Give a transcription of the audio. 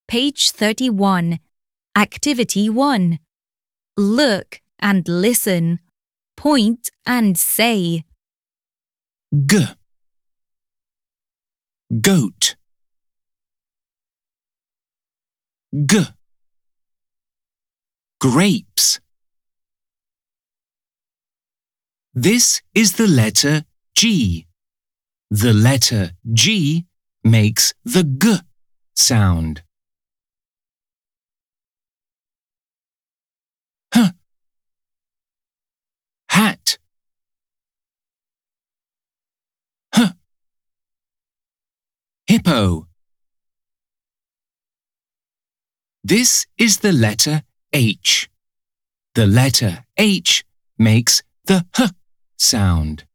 Page 31. Activity 1. Look and listen. Point and say. G. Goat. G. Grapes. This is the letter G. The letter G makes the G sound. H. Hat. H. Hippo. This is the letter H. The letter H makes the H sound.